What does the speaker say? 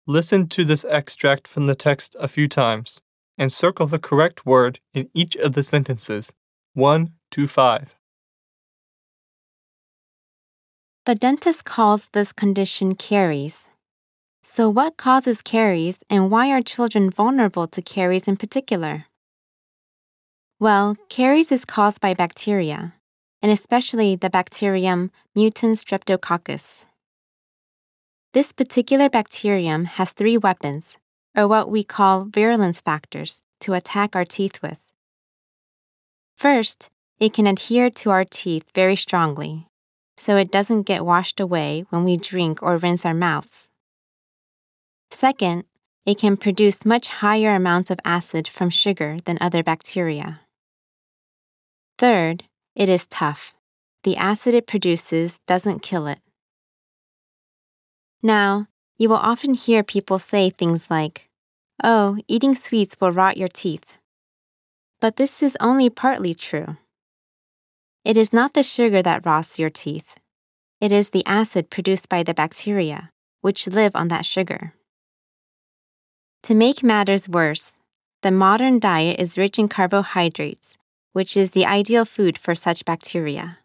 Listen to this extract from the text a few times and circle the correct word in each of the sentences, 1 to 5. The dentist calls this condition caries. So what causes caries and why are children vulnerable to caries in particular? Well, caries is caused by bacteria, and especially the bacterium mutans streptococcus. This particular bacterium has 3 weapons, or what we call virulence factors, to attack our teeth with. First, it can adhere to our teeth very strongly, so it doesn't get washed away when we drink or rinse our mouths. Second, it can produce much higher amounts of acid from sugar than other bacteria. Third, it is tough. The acid it produces doesn't kill it. Now, you will often hear people say things like, "Oh, eating sweets will rot your teeth." But this is only partly true. It is not the sugar that rots your teeth. It is the acid produced by the bacteria, which live on that sugar. To make matters worse, the modern diet is rich in carbohydrates, which is the ideal food for such bacteria.